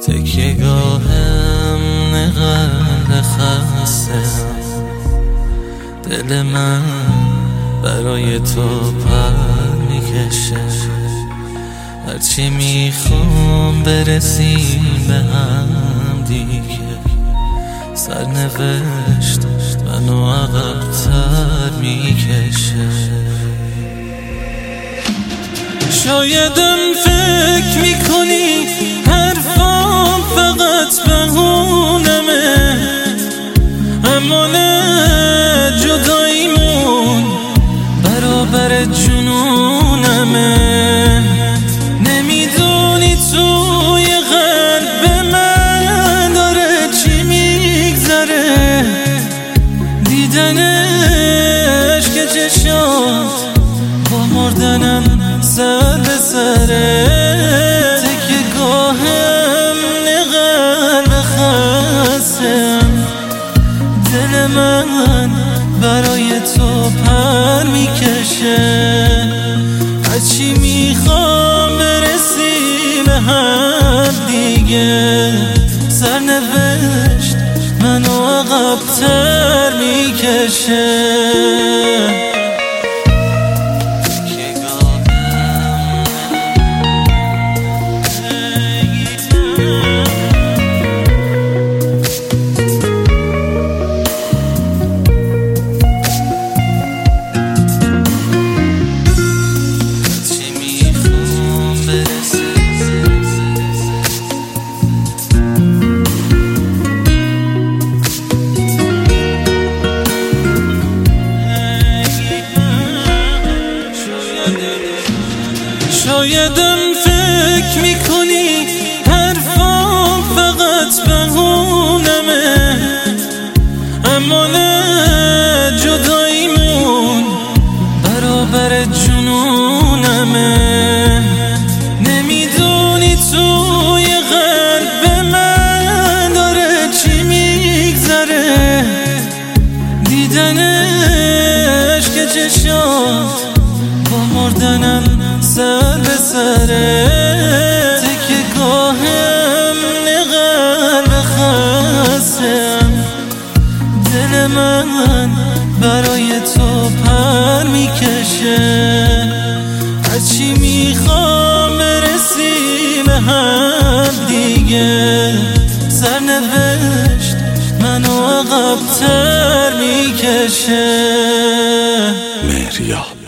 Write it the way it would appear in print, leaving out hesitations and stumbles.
تکیه‌گاهم نقل خستم، دل من برای تو پر میکشه. هرچی میخوام برسیم به هم دیگه، سرنوشت منو عقب‌تر میکشه. شایدم فکر میکنی حرفام فقط بهونمه، اما نه، جداییمون برابر جنونمه. نمیدونی توی قلب من داره چی میگذره، دیدنش که چشات با مردنم سر به سره. تکیه‌گاهم قلب خستم، دل من برای تو پر میکشه. هرچی میخوام برسیم به هم دیگه، سرنوشت منو عقب‌تر میکشه. شایدم فکر میکنی حرفام فقط بهونمه، اما نه، جداییمون برابر جنونمه. نمیدونی توی قلب من داره چی میگذره، دیدنش که چشات با مردنم سر به سره. تکیه‌گاهم قلب خستم، دل من برای تو پر میکشه. هرچی میخوام برسیم به هم دیگه، سرنوشت منو عقب‌تر میکشه. مهریاب.